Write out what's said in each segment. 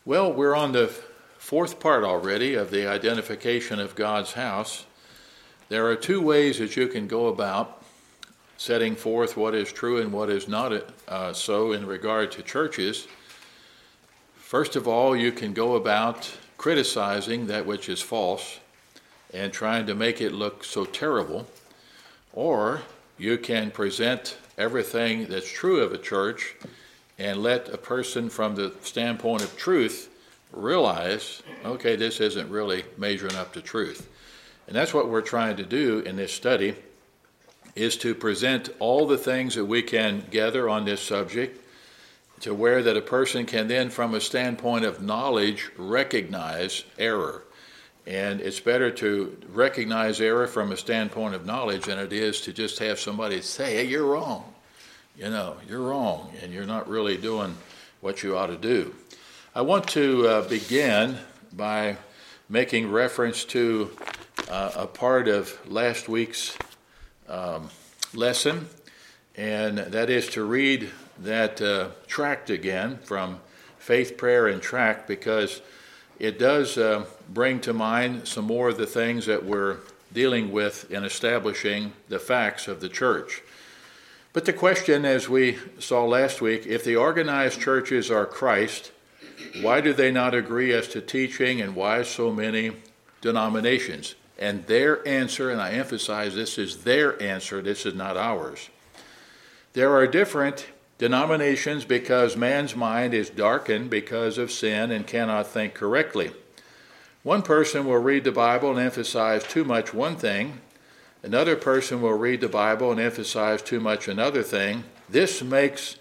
Well, we're on the fourth part already of the identification of God's house. There are two ways that you can go about setting forth what is true and what is not so in regard to churches. First of all, you can go about criticizing that which is false and trying to make it look so terrible, or you can present everything that's true of a church and let a person from the standpoint of truth realize, okay, this isn't really measuring up to truth. And that's what we're trying to do in this study, is to present all the things that we can gather on this subject to where that a person can then, from a standpoint of knowledge, recognize error. And it's better to recognize error from a standpoint of knowledge than it is to just have somebody say, hey, you're wrong. You're wrong, and you're not really doing what you ought to do. I want to begin by making reference to a part of last week's lesson, and that is to read that tract again from Faith, Prayer, and Tract, because it does bring to mind some more of the things that we're dealing with in establishing the facts of the church. But the question, as we saw last week, if the organized churches are Christ, why do they not agree as to teaching, and why so many denominations? And their answer, and I emphasize this is their answer, this is not ours. There are different denominations because man's mind is darkened because of sin and cannot think correctly. One person will read the Bible and emphasize too much one thing. Another person will read the Bible and emphasize too much another thing. This makes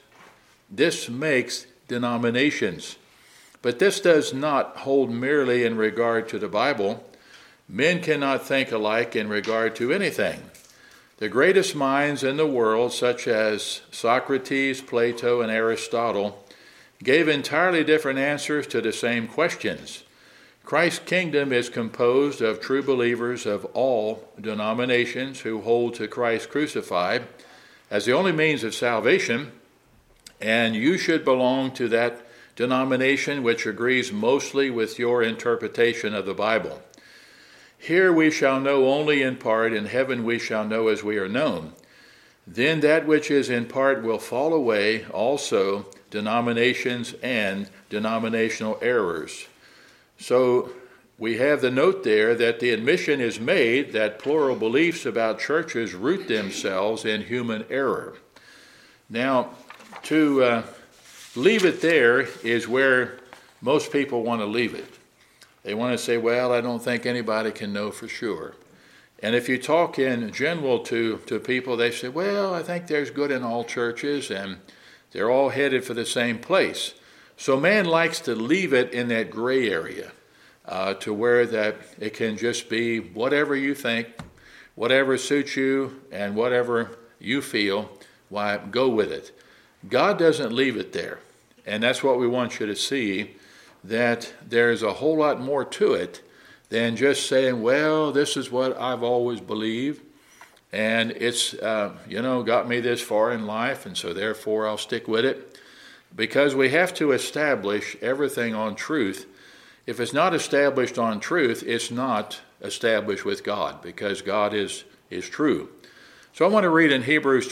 denominations. But this does not hold merely in regard to the Bible. Men cannot think alike in regard to anything. The greatest minds in the world, such as Socrates, Plato, and Aristotle, gave entirely different answers to the same questions. Christ's kingdom is composed of true believers of all denominations who hold to Christ crucified as the only means of salvation, and you should belong to that denomination which agrees mostly with your interpretation of the Bible. Here we shall know only in part, in heaven we shall know as we are known. Then that which is in part will fall away, also denominations and denominational errors. So we have the note there that the admission is made that plural beliefs about churches root themselves in human error. Now, to leave it there is where most people want to leave it. They want to say, well, I don't think anybody can know for sure. And if you talk in general to people, they say, well, I think there's good in all churches, and they're all headed for the same place. So man likes to leave it in that gray area to where that it can just be whatever you think, whatever suits you, and whatever you feel, why, go with it. God doesn't leave it there. And that's what we want you to see, that there's a whole lot more to it than just saying, well, this is what I've always believed, and it's, got me this far in life, and so therefore I'll stick with it. Because we have to establish everything on truth. If it's not established on truth, it's not established with God, because God is true. So I want to read in Hebrews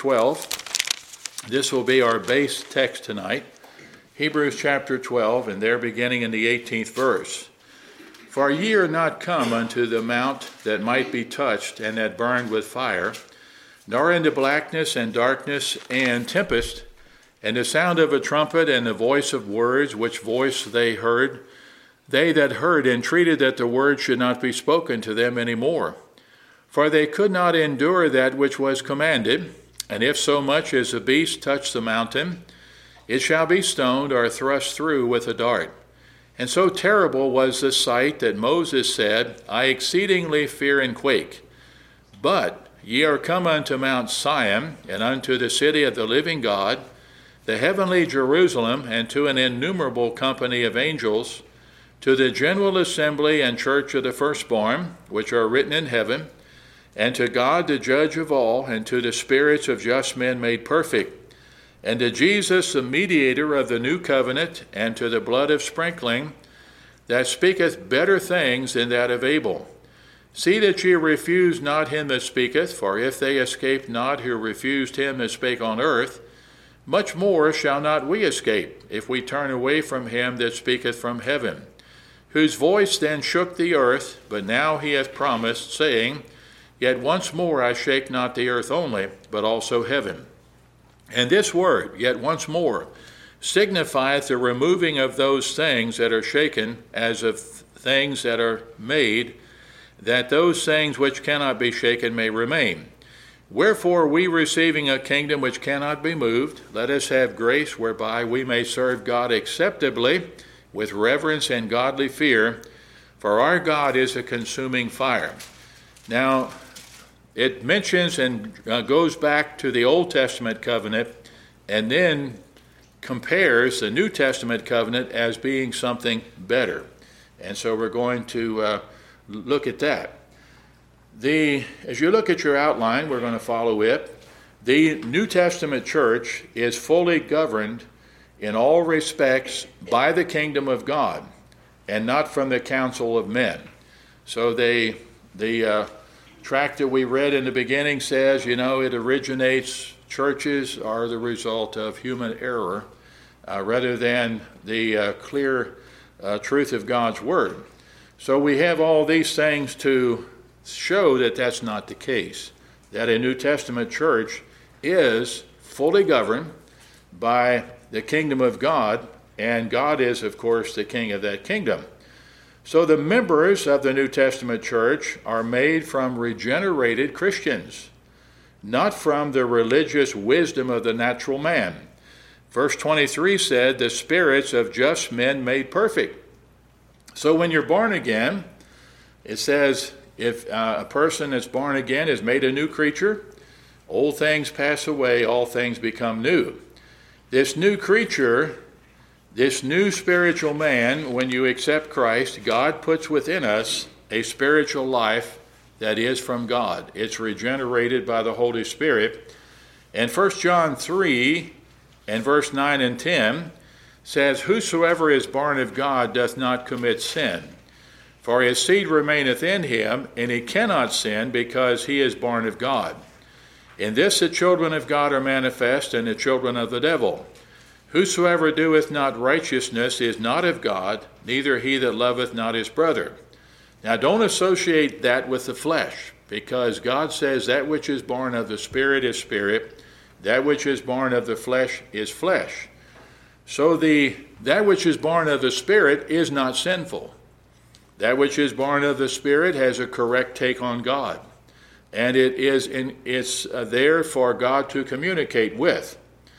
12. This will be our base text tonight. Hebrews chapter 12, and there beginning in the 18th verse. For ye are not come unto the mount that might be touched, and that burned with fire, nor into blackness and darkness and tempest, and the sound of a trumpet and the voice of words, which voice they heard. They that heard entreated that the word should not be spoken to them any more. For they could not endure that which was commanded, and if so much as a beast touch the mountain, it shall be stoned or thrust through with a dart. And so terrible was the sight that Moses said, I exceedingly fear and quake. But ye are come unto Mount Sion, and unto the city of the living God, the heavenly Jerusalem, and to an innumerable company of angels, to the general assembly and church of the firstborn, which are written in heaven, and to God the judge of all, and to the spirits of just men made perfect, and to Jesus, the mediator of the new covenant, and to the blood of sprinkling, that speaketh better things than that of Abel. See that ye refuse not him that speaketh, for if they escaped not who refused him that spake on earth, much more shall not we escape, if we turn away from him that speaketh from heaven, whose voice then shook the earth, but now he hath promised, saying, Yet once more I shake not the earth only, but also heaven. And this word, yet once more, signifieth the removing of those things that are shaken, as of things that are made, that those things which cannot be shaken may remain. Wherefore we, receiving a kingdom which cannot be moved, let us have grace whereby we may serve God acceptably, with reverence and godly fear, for our God is a consuming fire. Now, it mentions and goes back to the Old Testament covenant, and then compares the New Testament covenant as being something better. And so we're going to look at that. As you look at your outline, we're going to follow it. The New Testament church is fully governed in all respects by the kingdom of God, and not from the counsel of men. So the tract that we read in the beginning says, it originates, churches are the result of human error rather than the clear truth of God's word. So we have all these things to show that that's not the case, that a New Testament church is fully governed by the kingdom of God, and God is, of course, the king of that kingdom. So the members of the New Testament church are made from regenerated Christians, not from the religious wisdom of the natural man. Verse 23 said, the spirits of just men made perfect. So when you're born again, it says, if a person that's born again is made a new creature, old things pass away, all things become new. This new creature, this new spiritual man, when you accept Christ, God puts within us a spiritual life that is from God. It's regenerated by the Holy Spirit. And 1 John 3 and verse 9 and 10 says, Whosoever is born of God doth not commit sin, for his seed remaineth in him, and he cannot sin, because he is born of God. In this the children of God are manifest, and the children of the devil. Whosoever doeth not righteousness is not of God, neither he that loveth not his brother. Now don't associate that with the flesh, because God says that which is born of the Spirit is spirit, that which is born of the flesh is flesh. So that which is born of the Spirit is not sinful. That which is born of the Spirit has a correct take on God, and it's there for God to communicate with.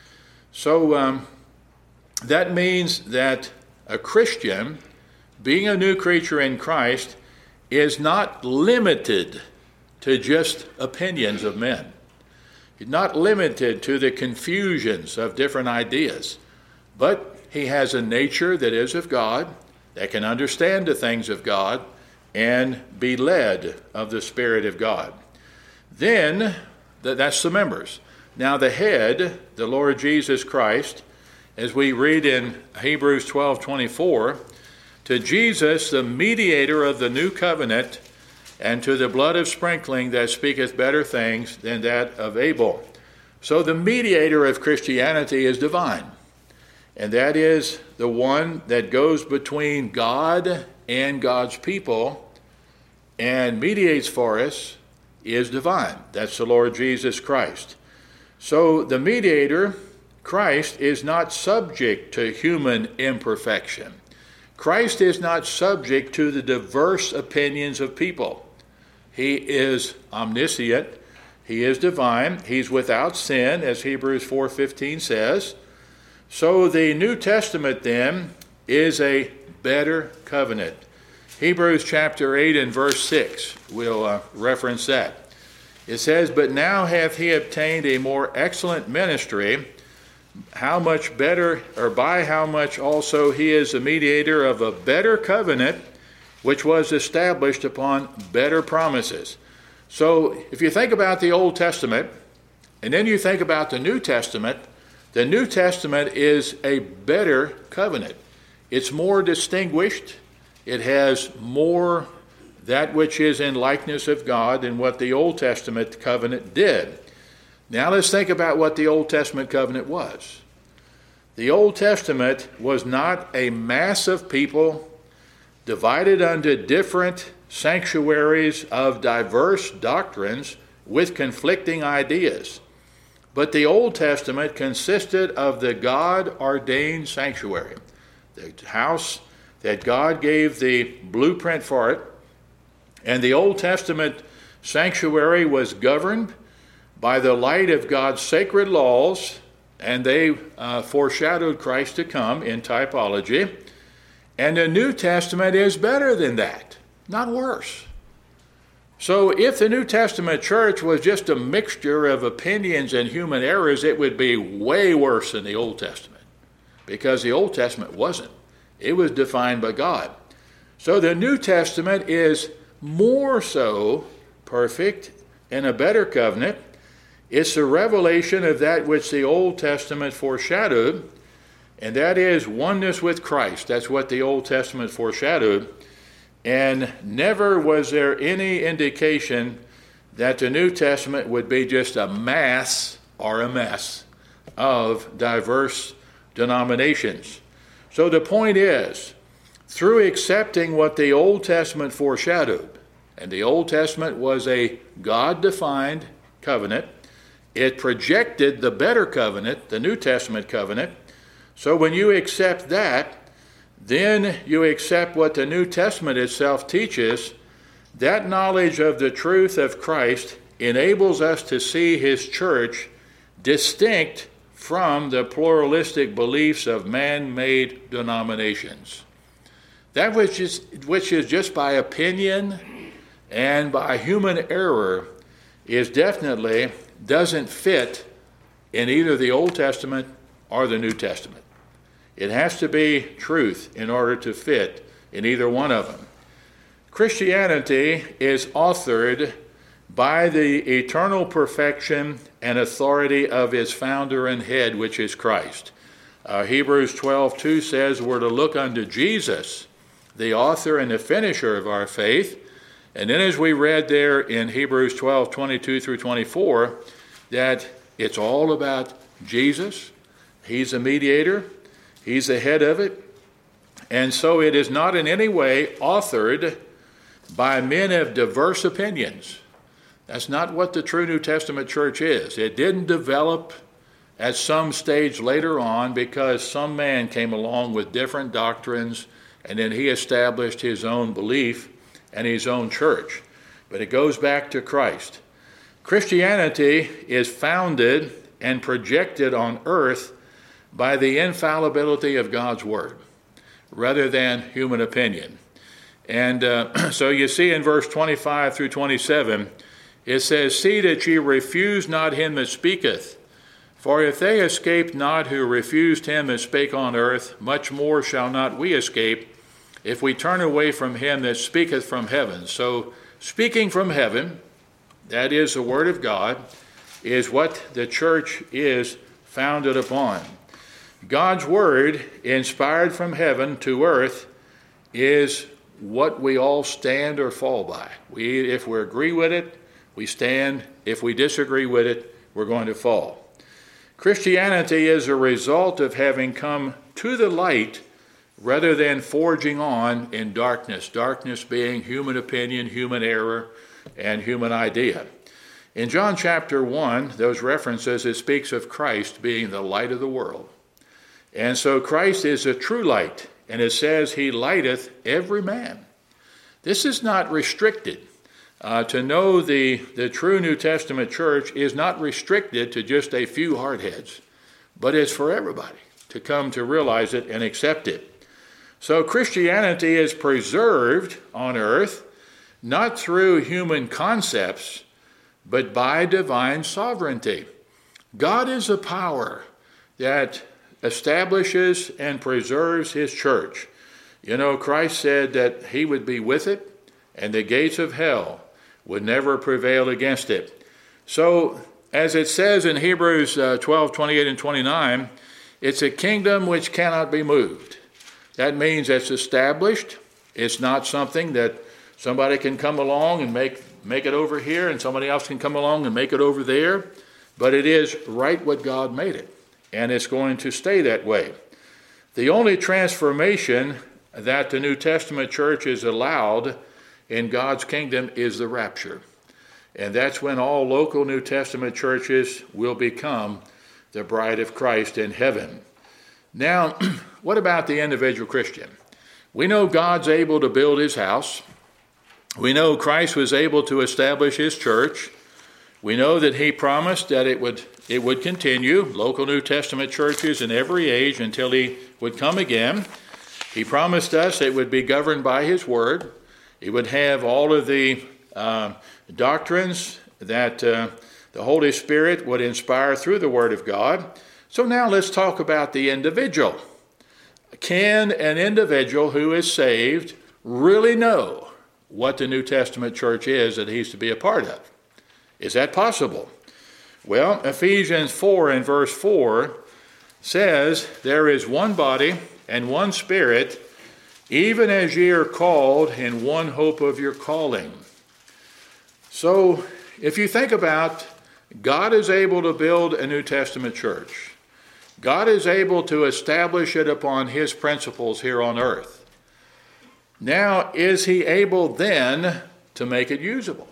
So that means that a Christian, being a new creature in Christ, is not limited to just opinions of men. He's not limited to the confusions of different ideas, but he has a nature that is of God, that can understand the things of God and be led of the Spirit of God. Then, that's the members. Now the head, the Lord Jesus Christ, as we read in Hebrews 12:24, to Jesus, the mediator of the new covenant, and to the blood of sprinkling that speaketh better things than that of Abel. So the mediator of Christianity is divine, and that is the one that goes between God and God's people and mediates for us is divine. That's the Lord Jesus Christ. So the mediator, Christ, is not subject to human imperfection. Christ is not subject to the diverse opinions of people. He is omniscient. He is divine. He's without sin, as Hebrews 4:15 says. So the New Testament then is a better covenant. Hebrews chapter 8 and verse 6, we'll reference that. It says, But now hath he obtained a more excellent ministry, how much better, or by how much also he is the mediator of a better covenant, which was established upon better promises. So if you think about the Old Testament, and then you think about the New Testament, The New Testament is a better covenant. It's more distinguished. It has more that which is in likeness of God than what the Old Testament covenant did. Now let's think about what the Old Testament covenant was. The Old Testament was not a mass of people divided unto different sanctuaries of diverse doctrines with conflicting ideas. But the Old Testament consisted of the God-ordained sanctuary, the house that God gave the blueprint for it. And the Old Testament sanctuary was governed by the light of God's sacred laws, and they foreshadowed Christ to come in typology. And the New Testament is better than that, not worse. So if the New Testament church was just a mixture of opinions and human errors, it would be way worse than the Old Testament, because the Old Testament wasn't. It was defined by God. So the New Testament is more so perfect and a better covenant. It's the revelation of that which the Old Testament foreshadowed, and that is oneness with Christ. That's what the Old Testament foreshadowed. And never was there any indication that the New Testament would be just a mass or a mess of diverse denominations. So the point is, through accepting what the Old Testament foreshadowed, and the Old Testament was a God-defined covenant, it projected the better covenant, the New Testament covenant. So when you accept that, then you accept what the New Testament itself teaches. That knowledge of the truth of Christ enables us to see his church distinct from the pluralistic beliefs of man-made denominations. That which is just by opinion and by human error is definitely doesn't fit in either the Old Testament or the New Testament. It has to be truth in order to fit in either one of them. Christianity is authored by the eternal perfection and authority of its founder and head, which is Christ. Hebrews 12:2 says we're to look unto Jesus, the author and the finisher of our faith. And then as we read there in Hebrews 12:22 through 24, that it's all about Jesus. He's the mediator. He's the head of it. And so it is not in any way authored by men of diverse opinions. That's not what the true New Testament church is. It didn't develop at some stage later on because some man came along with different doctrines and then he established his own belief and his own church. But it goes back to Christ. Christianity is founded and projected on earth by the infallibility of God's Word, rather than human opinion. And so you see in verse 25 through 27, it says, "See that ye refuse not him that speaketh. For if they escaped not who refused him that spake on earth, much more shall not we escape, if we turn away from him that speaketh from heaven." So speaking from heaven, that is the Word of God, is what the church is founded upon. God's Word, inspired from heaven to earth, is what we all stand or fall by. If we agree with it, we stand. If we disagree with it, we're going to fall. Christianity is a result of having come to the light rather than forging on in darkness, darkness being human opinion, human error, and human idea. In John chapter 1, those references, it speaks of Christ being the light of the world. And so Christ is a true light, and it says he lighteth every man. This is not restricted. To know the true New Testament church is not restricted to just a few hardheads, but it's for everybody to come to realize it and accept it. So Christianity is preserved on earth, not through human concepts, but by divine sovereignty. God is a power that establishes and preserves his church. You know, Christ said that he would be with it, and the gates of hell would never prevail against it. So as it says in Hebrews 12:28 and 29, it's a kingdom which cannot be moved. That means it's established. It's not something that somebody can come along and make it over here, and somebody else can come along and make it over there. But it is right what God made it, and it's going to stay that way. The only transformation that the New Testament church is allowed in God's kingdom is the rapture. And that's when all local New Testament churches will become the bride of Christ in heaven. Now, what about the individual Christian? We know God's able to build his house. We know Christ was able to establish his church. We know that he promised that it would continue, local New Testament churches in every age until he would come again. He promised us it would be governed by his word. It would have all of the doctrines that the Holy Spirit would inspire through the Word of God. So now let's talk about the individual. Can an individual who is saved really know what the New Testament church is that he's to be a part of? Is that possible? Well, Ephesians 4 and verse 4 says, "There is one body and one Spirit, even as ye are called in one hope of your calling." So, if you think about, God is able to build a New Testament church. God is able to establish it upon his principles here on earth. Now, is he able then to make it usable?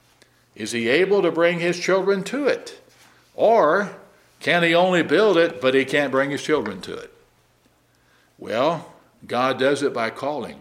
Is he able to bring his children to it? Or can he only build it, but he can't bring his children to it? Well, God does it by calling.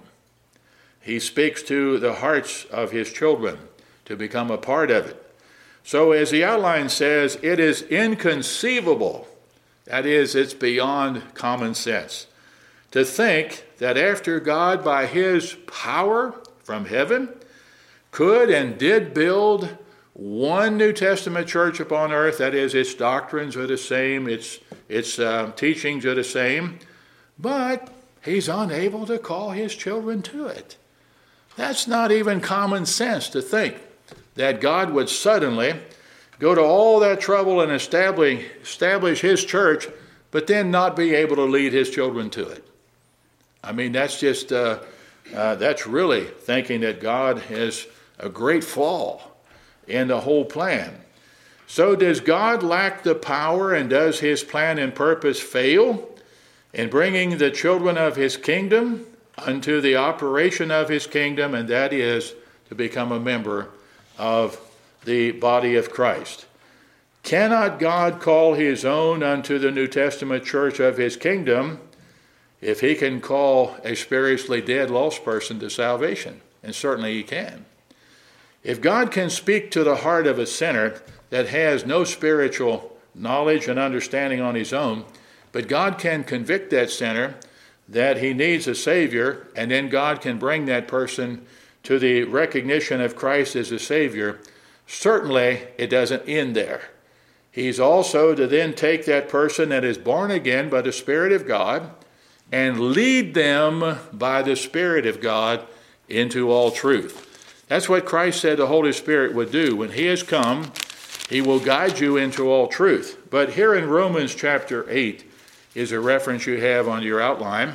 He speaks to the hearts of his children to become a part of it. So as the outline says, it is inconceivable, that is, it's beyond common sense, to think that after God, by his power from heaven, could and did build one New Testament church upon earth, that is, its doctrines are the same, its teachings are the same, but he's unable to call his children to it. That's not even common sense to think that God would suddenly go to all that trouble and establish his church, but then not be able to lead his children to it. I mean, that's just, that's really thinking that God has a great flaw in the whole plan. So does God lack the power, and does his plan and purpose fail in bringing the children of his kingdom unto the operation of his kingdom, and that is to become a member of the body of Christ? Cannot God call his own unto the New Testament church of his kingdom if he can call a spiritually dead, lost person to salvation? And certainly he can. If God can speak to the heart of a sinner that has no spiritual knowledge and understanding on his own, but God can convict that sinner that he needs a Savior, and then God can bring that person to the recognition of Christ as a Savior, certainly it doesn't end there. He's also to then take that person that is born again by the Spirit of God and lead them by the Spirit of God into all truth. That's what Christ said the Holy Spirit would do. When he has come, he will guide you into all truth. But here in Romans chapter 8 is a reference you have on your outline.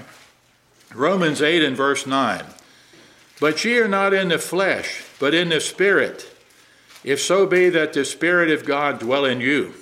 Romans 8 and verse 9. "But ye are not in the flesh, but in the Spirit, if so be that the Spirit of God dwell in you.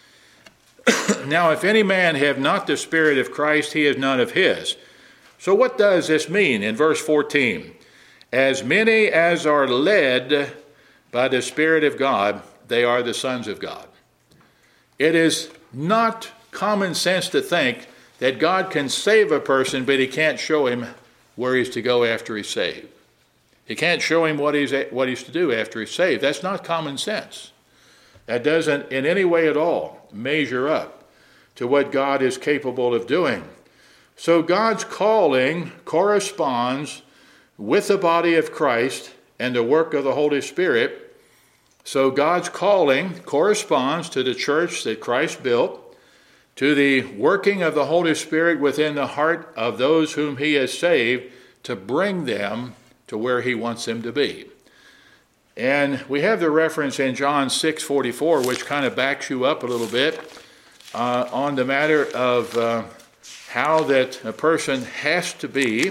Now if any man have not the Spirit of Christ, he is none of his." So what does this mean in verse 14? "As many as are led by the Spirit of God, they are the sons of God." It is not common sense to think that God can save a person, but he can't show him where he's to go after he's saved. He can't show him what he's to do after he's saved. That's not common sense. That doesn't in any way at all measure up to what God is capable of doing. So God's calling corresponds with the body of Christ and the work of the Holy Spirit. So God's calling corresponds to the church that Christ built, to the working of the Holy Spirit within the heart of those whom he has saved to bring them to where he wants them to be. And we have the reference in John 6:44, which kind of backs you up a little bit on the matter of how that a person has to be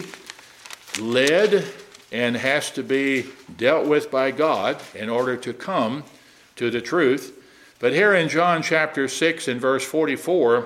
led and has to be dealt with by God in order to come to the truth. But here in John chapter 6 and verse 44,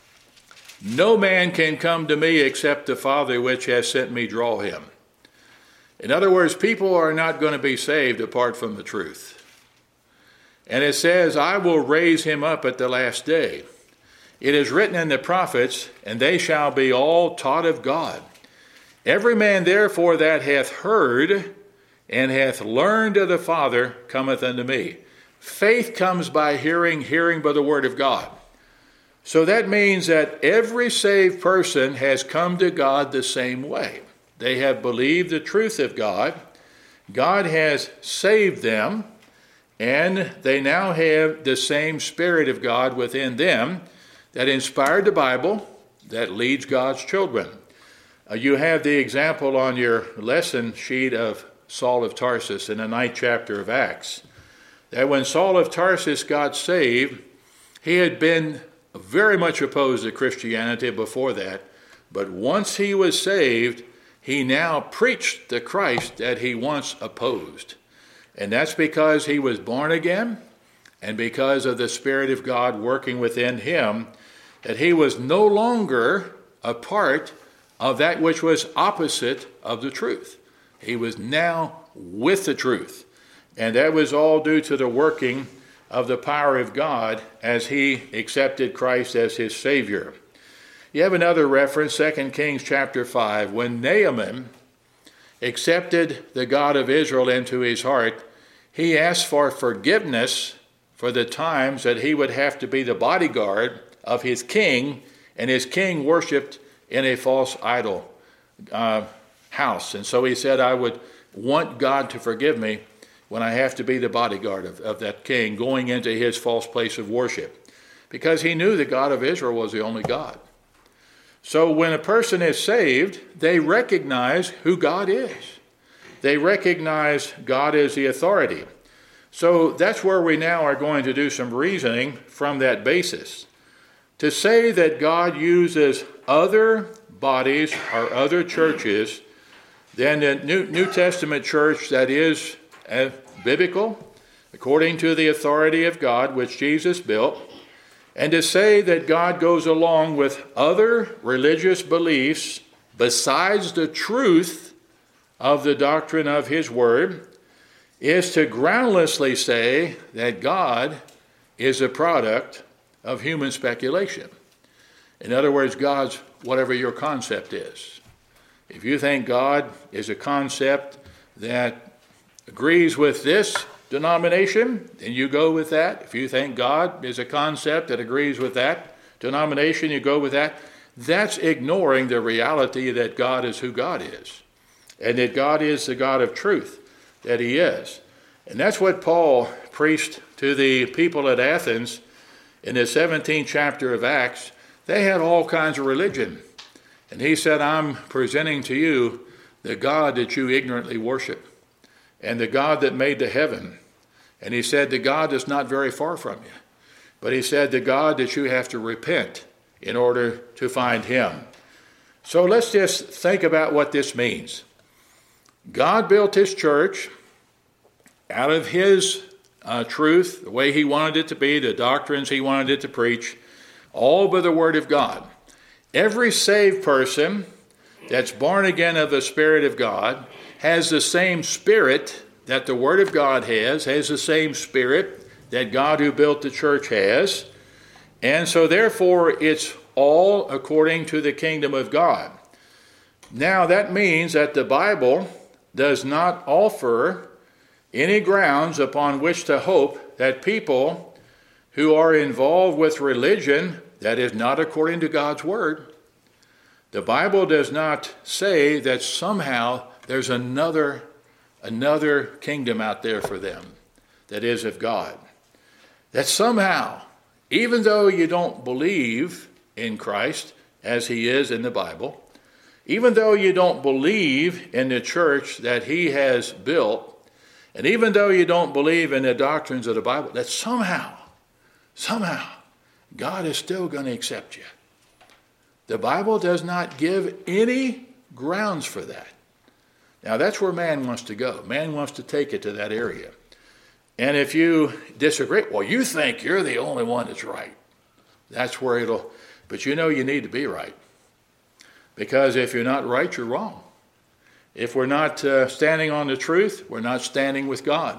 no man can come to me except the Father which has sent me draw him. In other words, people are not going to be saved apart from the truth. And it says, I will raise him up at the last day. It is written in the prophets, and they shall be all taught of God. Every man therefore that hath heard and hath learned of the Father cometh unto me. Faith comes by hearing, hearing by the word of God. So that means that every saved person has come to God the same way. They have believed the truth of God. God has saved them, and they now have the same Spirit of God within them that inspired the Bible, that leads God's children. You have the example on your lesson sheet of Saul of Tarsus in the 9th chapter of Acts. That when Saul of Tarsus got saved, he had been very much opposed to Christianity before that. But once he was saved, he now preached the Christ that he once opposed. And that's because he was born again and because of the Spirit of God working within him, that he was no longer a part of that which was opposite of the truth. He was now with the truth. And that was all due to the working of the power of God as he accepted Christ as his Savior. You have another reference, 2 Kings chapter 5, when Naaman accepted the God of Israel into his heart, he asked for forgiveness for the times that he would have to be the bodyguard of his king, and his king worshipped in a false idol house. And so he said, I would want God to forgive me when I have to be the bodyguard of that king going into his false place of worship, because he knew the God of Israel was the only God. So when a person is saved, they recognize who God is. They recognize God as the authority. So that's where we now are going to do some reasoning from that basis. To say that God uses other bodies or other churches than the New Testament church that is biblical, according to the authority of God, which Jesus built, and to say that God goes along with other religious beliefs besides the truth of the doctrine of his word, is to groundlessly say that God is a product of human speculation. In other words, God's whatever your concept is. If you think God is a concept that agrees with this denomination, then you go with that. If you think God is a concept that agrees with that denomination, you go with that. That's ignoring the reality that God is who God is, and that God is the God of truth, that he is. And that's what Paul preached to the people at Athens in the 17th chapter of Acts. They had all kinds of religion. And he said, I'm presenting to you the God that you ignorantly worship, and the God that made the heaven. And he said, the God is not very far from you. But he said, the God that you have to repent in order to find him. So let's just think about what this means. God built his church out of his truth, the way he wanted it to be, the doctrines he wanted it to preach, all by the word of God. Every saved person that's born again of the Spirit of God has the same Spirit that the Word of God has the same Spirit that God who built the church has. And so therefore it's all according to the kingdom of God. Now that means that the Bible does not offer any grounds upon which to hope that people who are involved with religion that is not according to God's Word, the Bible does not say that somehow there's another kingdom out there for them that is of God. That somehow, even though you don't believe in Christ as he is in the Bible, even though you don't believe in the church that he has built, And even though you don't believe in the doctrines of the Bible, that somehow, God is still going to accept you. The Bible does not give any grounds for that. Now, that's where man wants to go. Man wants to take it to that area. And if you disagree, well, you think you're the only one that's right. That's where it'll, but you need to be right. Because if you're not right, you're wrong. If we're not standing on the truth, we're not standing with God.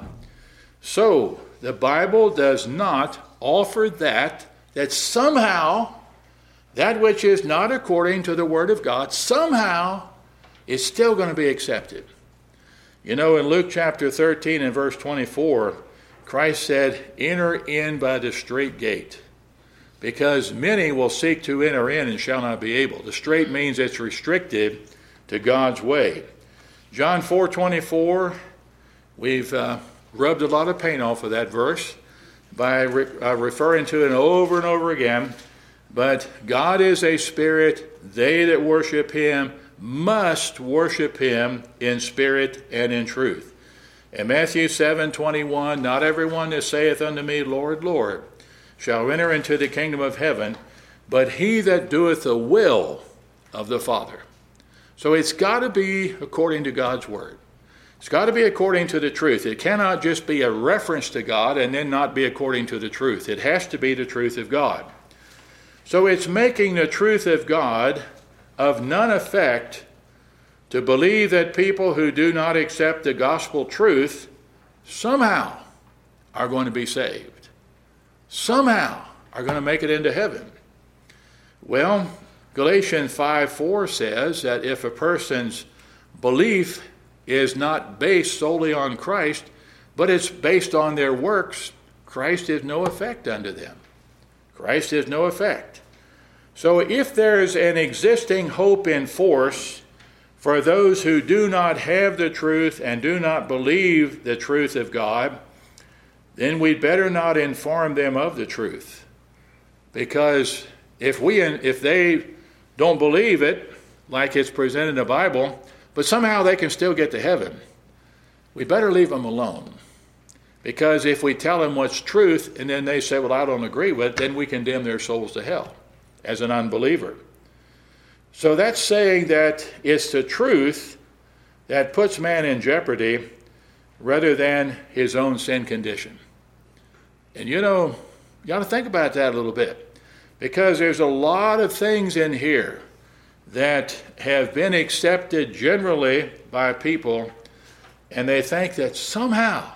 So, the Bible does not offer that somehow, that which is not according to the Word of God, somehow is still going to be accepted. In Luke chapter 13 and verse 24, Christ said, "Enter in by the strait gate, because many will seek to enter in and shall not be able." The strait means it's restricted to God's way. John 4:24, we've rubbed a lot of paint off of that verse by referring to it over and over again. But God is a spirit. They that worship him must worship him in spirit and in truth. In Matthew 7:21, "Not everyone that saith unto me, Lord, Lord, shall enter into the kingdom of heaven, but he that doeth the will of the Father." So it's got to be according to God's word. It's got to be according to the truth. It cannot just be a reference to God and then not be according to the truth. It has to be the truth of God. So it's making the truth of God of none effect to believe that people who do not accept the gospel truth somehow are going to be saved. Somehow are going to make it into heaven. Well, Galatians 5:4 says that if a person's belief is not based solely on Christ, but it's based on their works, Christ is no effect unto them. Christ is no effect. So if there's an existing hope in force for those who do not have the truth and do not believe the truth of God, then we'd better not inform them of the truth. Because if they don't believe it like it's presented in the Bible, but somehow they can still get to heaven, we better leave them alone. Because if we tell them what's truth and then they say, well, I don't agree with it, then we condemn their souls to hell as an unbeliever. So that's saying that it's the truth that puts man in jeopardy rather than his own sin condition. And you got to think about that a little bit, because there's a lot of things in here that have been accepted generally by people, and they think that somehow,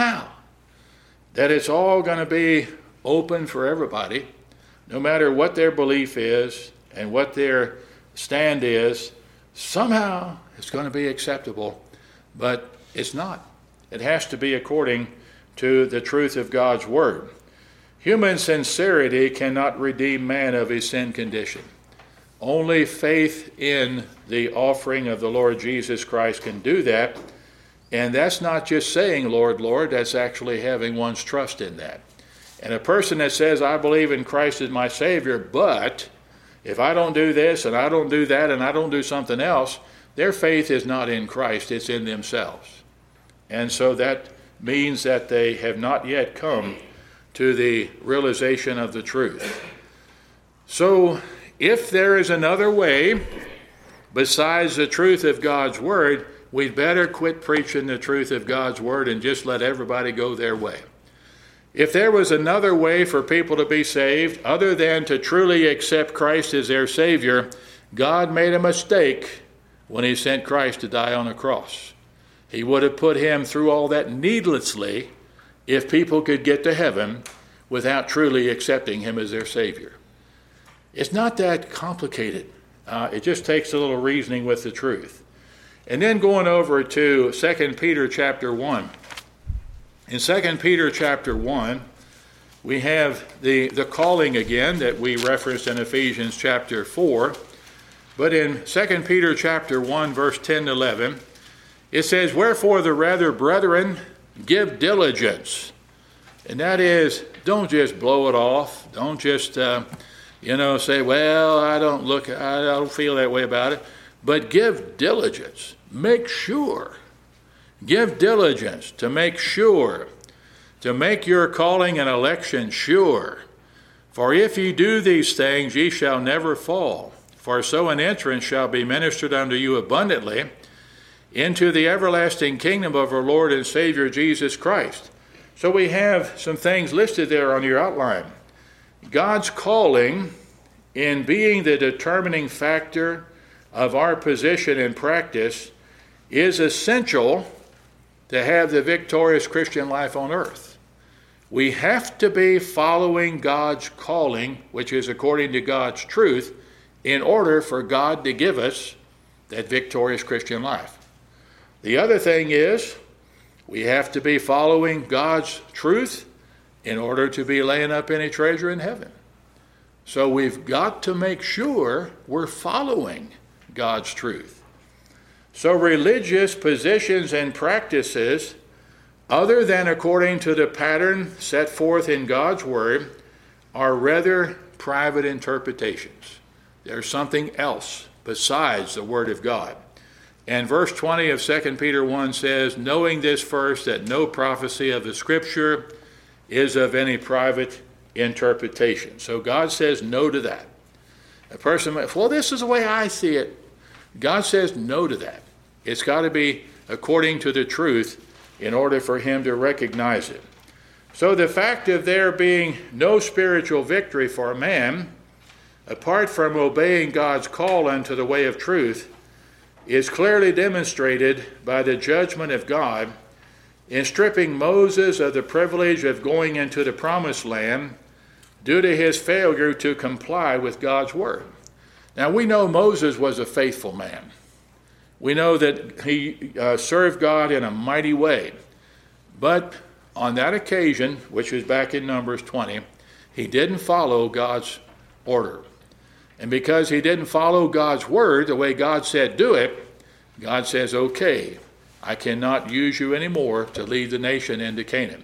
that it's all going to be open for everybody, no matter what their belief is and what their stand is. Somehow it's going to be acceptable, but it's not. It has to be according to the truth of God's word. Human sincerity cannot redeem man of his sin condition. Only faith in the offering of the Lord Jesus Christ can do that. And that's not just saying, Lord, Lord, that's actually having one's trust in that. And a person that says, I believe in Christ as my Savior, but if I don't do this and I don't do that and I don't do something else, their faith is not in Christ, it's in themselves. And so that means that they have not yet come to the realization of the truth. So if there is another way besides the truth of God's word, we'd better quit preaching the truth of God's word and just let everybody go their way. If there was another way for people to be saved other than to truly accept Christ as their Savior, God made a mistake when he sent Christ to die on a cross. He would have put him through all that needlessly if people could get to heaven without truly accepting him as their Savior. It's not that complicated. It just takes a little reasoning with the truth. And then going over to 2 Peter chapter 1. In 2 Peter chapter 1, we have the calling again that we referenced in Ephesians chapter 4. But in 2 Peter chapter 1, verse 10 to 11, it says, Wherefore the rather, brethren, give diligence. And that is, don't just blow it off. Don't just, say, well, I don't feel that way about it. But give diligence. Make sure Give diligence to make sure, to make your calling and election sure. For if ye do these things, ye shall never fall. For so an entrance shall be ministered unto you abundantly into the everlasting kingdom of our Lord and Savior Jesus Christ. So we have some things listed there on your outline. God's calling, in being the determining factor of our position and practice, is essential to have the victorious Christian life on earth. We have to be following God's calling, which is according to God's truth, in order for God to give us that victorious Christian life. The other thing is, we have to be following God's truth in order to be laying up any treasure in heaven. So we've got to make sure we're following God's truth. So religious positions and practices, other than according to the pattern set forth in God's Word, are rather private interpretations. There's something else besides the Word of God. And verse 20 of 2 Peter 1 says, knowing this first, that no prophecy of the Scripture is of any private interpretation. So God says no to that. A person might, well, this is the way I see it. God says no to that. It's got to be according to the truth in order for him to recognize it. So the fact of there being no spiritual victory for man, apart from obeying God's call unto the way of truth, is clearly demonstrated by the judgment of God in stripping Moses of the privilege of going into the promised land due to his failure to comply with God's word. Now we know Moses was a faithful man. We know that he served God in a mighty way. But on that occasion, which is back in Numbers 20, he didn't follow God's order. And because he didn't follow God's word the way God said do it, God says, okay, I cannot use you anymore to lead the nation into Canaan.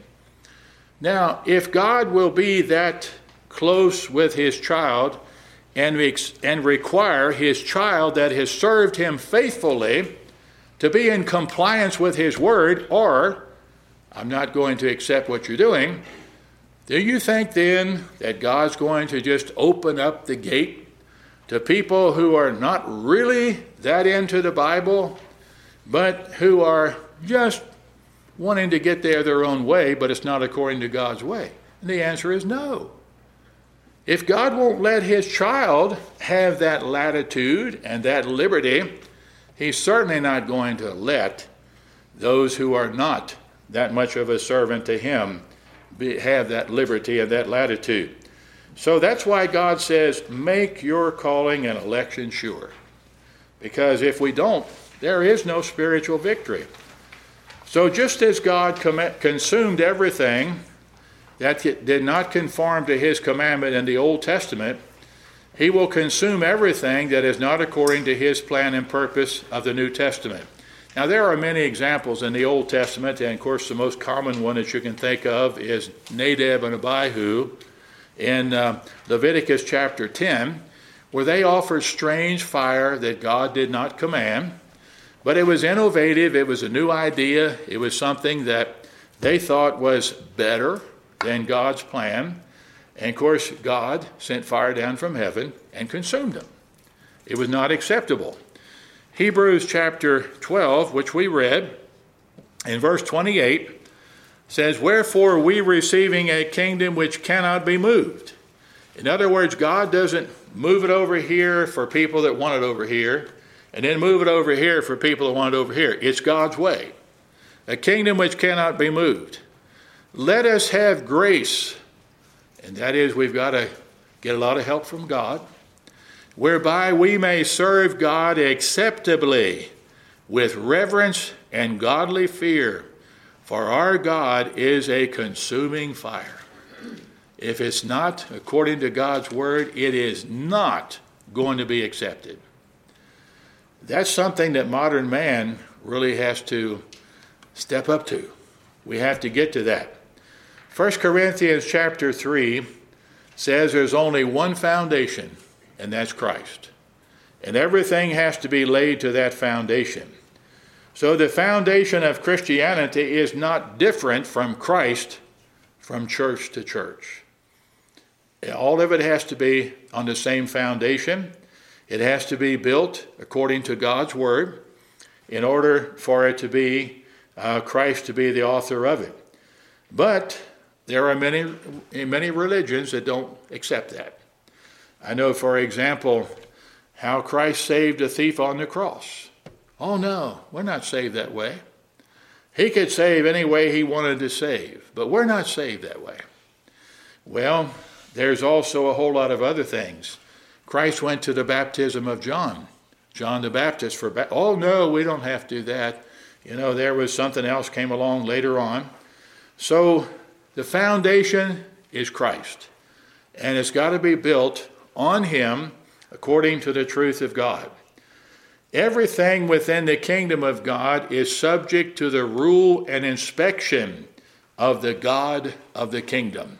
Now, if God will be that close with his child and require his child that has served him faithfully to be in compliance with his word, or I'm not going to accept what you're doing, do you think then that God's going to just open up the gate to people who are not really that into the Bible, but who are just wanting to get there their own way, but it's not according to God's way? And the answer is no. If God won't let his child have that latitude and that liberty, he's certainly not going to let those who are not that much of a servant to him have that liberty and that latitude. So that's why God says, make your calling and election sure. Because if we don't, there is no spiritual victory. So just as God consumed everything that did not conform to his commandment in the Old Testament, he will consume everything that is not according to his plan and purpose of the New Testament. Now there are many examples in the Old Testament, and of course the most common one that you can think of is Nadab and Abihu in Leviticus chapter 10, where they offered strange fire that God did not command. But it was innovative, it was a new idea, it was something that they thought was better than God's plan. And of course, God sent fire down from heaven and consumed them. It was not acceptable. Hebrews chapter 12, which we read, in verse 28, says, wherefore we receiving a kingdom which cannot be moved. In other words, God doesn't move it over here for people that want it over here, and then move it over here for people that want it over here. It's God's way. A kingdom which cannot be moved. Let us have grace, and that is we've got to get a lot of help from God, whereby we may serve God acceptably with reverence and godly fear. For our God is a consuming fire. If it's not according to God's word, it is not going to be accepted. That's something that modern man really has to step up to. We have to get to that. 1 Corinthians chapter 3 says there's only one foundation, and that's Christ. And everything has to be laid to that foundation. So the foundation of Christianity is not different from Christ from church to church. All of it has to be on the same foundation. It has to be built according to God's word in order for it to be Christ to be the author of it. But there are many religions that don't accept that. I know, for example, how Christ saved a thief on the cross. Oh no, we're not saved that way. He could save any way he wanted to save, but we're not saved that way. Well, there's also a whole lot of other things. Christ went to the baptism of John the Baptist oh no, we don't have to do that. There was something else came along later on. So the foundation is Christ, and it's got to be built on him according to the truth of God. Everything within the kingdom of God is subject to the rule and inspection of the God of the kingdom.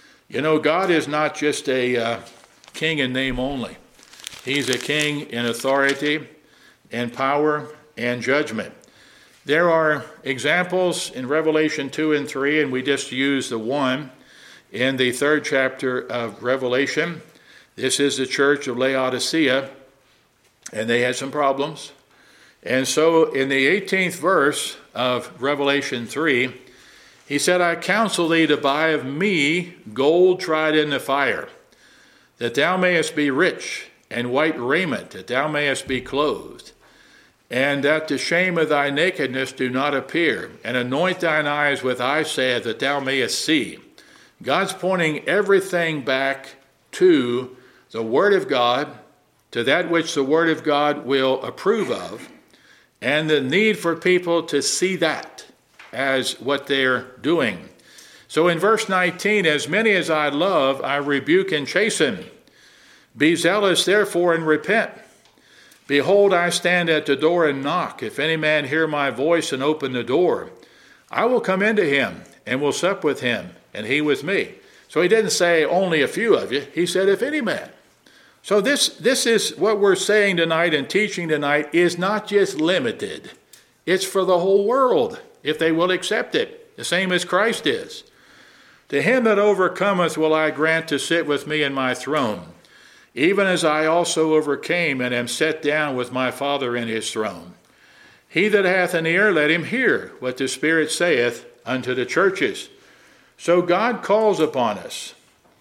God is not just a king in name only. He's a king in authority and power and judgment. There are examples in Revelation 2 and 3, and we just use the one in the 3rd chapter of Revelation. This is the church of Laodicea, and they had some problems. And so in the 18th verse of Revelation 3, he said, I counsel thee to buy of me gold tried in the fire, that thou mayest be rich, and white raiment, that thou mayest be clothed, and that the shame of thy nakedness do not appear, and anoint thine eyes with eye salve, that thou mayest see. God's pointing everything back to the Word of God, to that which the Word of God will approve of, and the need for people to see that as what they're doing. So in verse 19, as many as I love, I rebuke and chasten. Be zealous therefore and repent. Behold, I stand at the door and knock. If any man hear my voice and open the door, I will come into him and will sup with him, and he with me. So he didn't say only a few of you. He said, if any man. So this is what we're saying tonight and teaching tonight is not just limited. It's for the whole world, if they will accept it, the same as Christ is. To him that overcometh will I grant to sit with me in my throne, even as I also overcame and am set down with my Father in his throne. He that hath an ear, let him hear what the Spirit saith unto the churches. So God calls upon us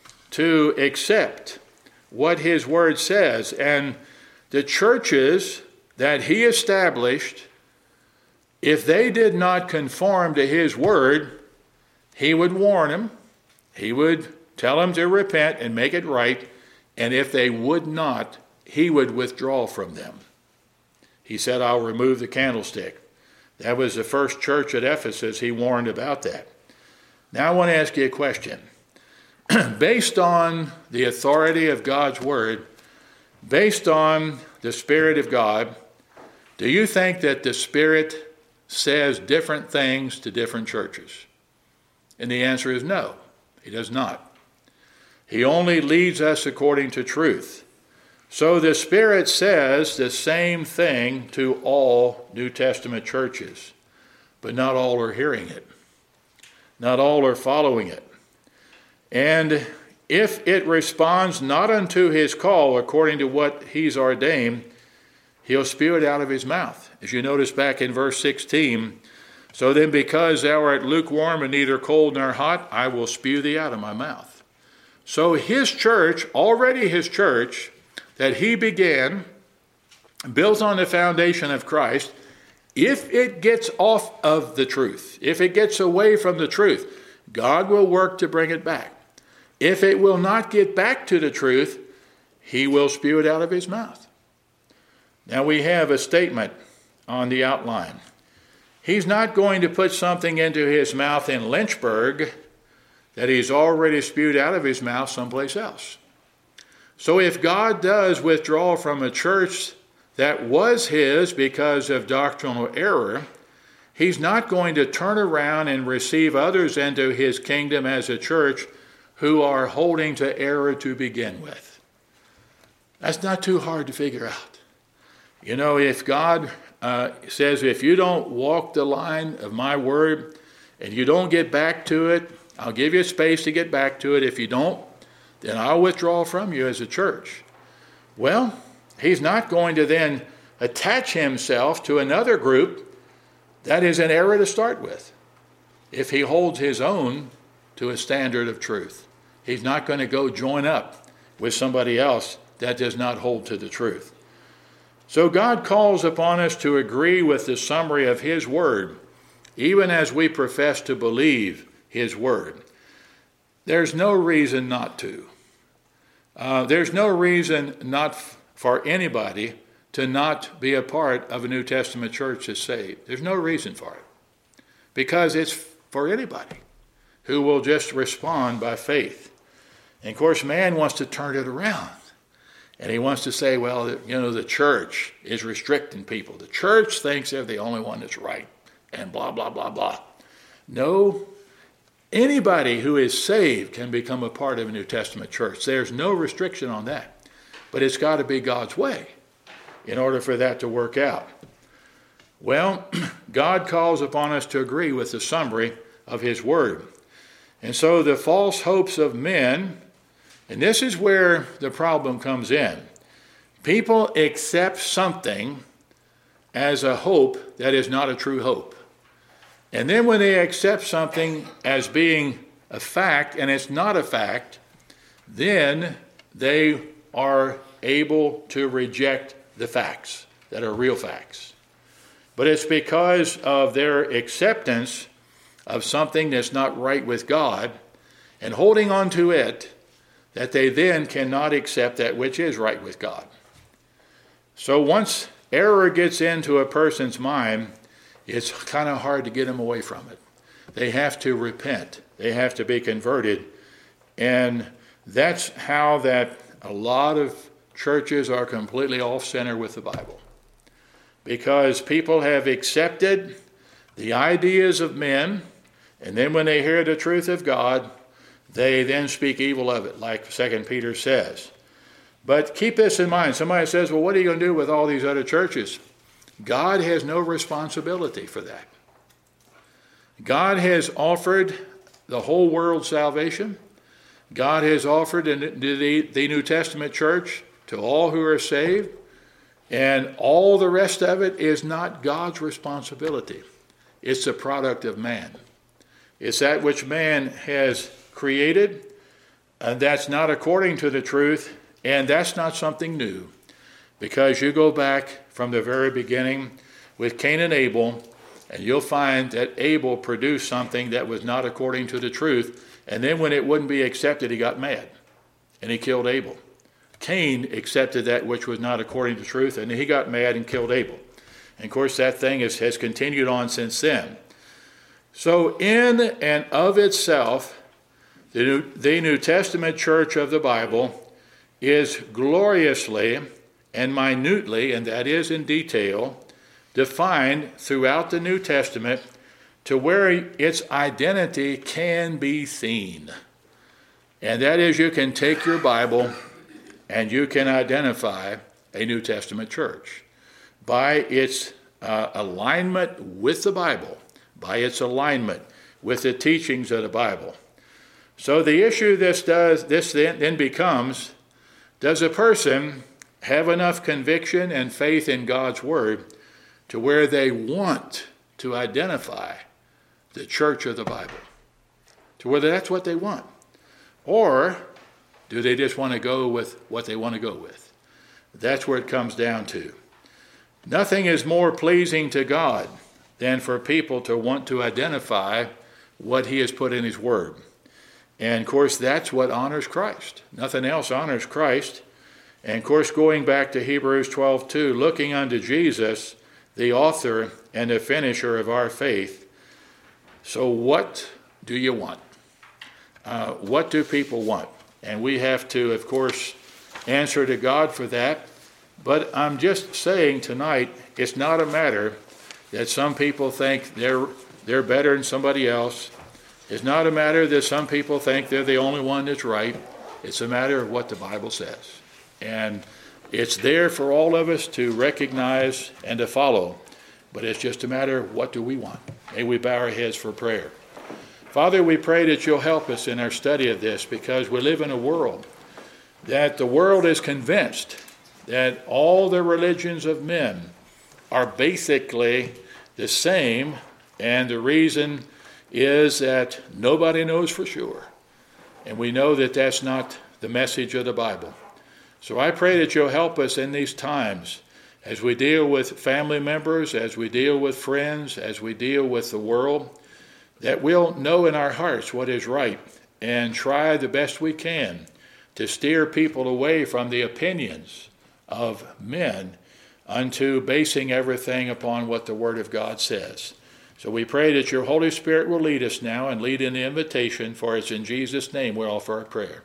to accept what his word says, and the churches that he established, if they did not conform to his word, he would warn them, he would tell them to repent and make it right, and if they would not, he would withdraw from them. He said, I'll remove the candlestick. That was the first church at Ephesus. He warned about that. Now I want to ask you a question. Based on the authority of God's word, based on the Spirit of God, do you think that the Spirit says different things to different churches? And the answer is no, he does not. He only leads us according to truth. So the Spirit says the same thing to all New Testament churches, but not all are hearing it. Not all are following it. And if it responds not unto his call according to what he's ordained, he'll spew it out of his mouth. As you notice back in verse 16, so then because thou art lukewarm and neither cold nor hot, I will spew thee out of my mouth. So his church, already his church, that he began, built on the foundation of Christ, if it gets off of the truth, if it gets away from the truth, God will work to bring it back. If it will not get back to the truth, he will spew it out of his mouth. Now we have a statement on the outline. He's not going to put something into his mouth in Lynchburg that he's already spewed out of his mouth someplace else. So if God does withdraw from a church that was his because of doctrinal error, he's not going to turn around and receive others into his kingdom as a church who are holding to error to begin with. That's not too hard to figure out. If God says, if you don't walk the line of my word and you don't get back to it, I'll give you space to get back to it. If you don't, then I'll withdraw from you as a church. Well, he's not going to then attach himself to another group that is an error to start with. If he holds his own to a standard of truth, he's not going to go join up with somebody else that does not hold to the truth. So God calls upon us to agree with the summary of his word, even as we profess to believe his word. There's no reason not to. There's no reason not for anybody to not be a part of a New Testament church that's saved. There's no reason for it, because it's for anybody who will just respond by faith. And of course, man wants to turn it around. And he wants to say, well, the church is restricting people. The church thinks they're the only one that's right, and blah, blah, blah, blah. No, anybody who is saved can become a part of a New Testament church. There's no restriction on that. But it's got to be God's way in order for that to work out. Well, God calls upon us to agree with the summary of his word. And so the false hopes of men, and this is where the problem comes in. People accept something as a hope that is not a true hope. And then when they accept something as being a fact and it's not a fact, then they are able to reject the facts that are real facts. But it's because of their acceptance of something that's not right with God and holding on to it that they then cannot accept that which is right with God. So once error gets into a person's mind, it's kind of hard to get them away from it. They have to repent. They have to be converted. And that's how that a lot of churches are completely off-center with the Bible. Because people have accepted the ideas of men, and then when they hear the truth of God, they then speak evil of it, like 2 Peter says. But keep this in mind. Somebody says, well, what are you going to do with all these other churches? God has no responsibility for that. God has offered the whole world salvation. God has offered the New Testament church to all who are saved. And all the rest of it is not God's responsibility. It's the product of man. It's that which man has created, and that's not according to the truth, and that's not something new. Because you go back from the very beginning with Cain and Abel, and you'll find that Abel produced something that was not according to the truth, and then when it wouldn't be accepted, he got mad, and he killed Abel. Cain accepted that which was not according to truth, and he got mad and killed Abel. And of course, that thing has continued on since then. So in and of itself, the New Testament church of the Bible is gloriously and minutely, and that is in detail, defined throughout the New Testament to where its identity can be seen. And that is, you can take your Bible and you can identify a New Testament church by its alignment with the Bible, by its alignment with the teachings of the Bible. So the issue this then becomes, does a person have enough conviction and faith in God's word to where they want to identify the church of the Bible, to where that's what they want? Or do they just want to go with what they want to go with? That's where it comes down to. Nothing is more pleasing to God than for people to want to identify what he has put in his word. And of course, that's what honors Christ. Nothing else honors Christ. And of course, going back to Hebrews 12:2, looking unto Jesus, the author and the finisher of our faith. So what do you want? What do people want? And we have to, of course, answer to God for that. But I'm just saying tonight, it's not a matter that some people think they're better than somebody else. It's not a matter that some people think they're the only one that's right. It's a matter of what the Bible says. And it's there for all of us to recognize and to follow. but it's just a matter of what do we want. May we bow our heads for prayer. Father, we pray that you'll help us in our study of this, because we live in a world that the world is convinced that all the religions of men are basically the same, and the reason is that nobody knows for sure. And we know that that's not the message of the Bible. So I pray that you'll help us in these times as we deal with family members, as we deal with friends, as we deal with the world, that we'll know in our hearts what is right and try the best we can to steer people away from the opinions of men unto basing everything upon what the Word of God says. So we pray that your Holy Spirit will lead us now and lead in the invitation, for it's in Jesus' name we offer our prayer.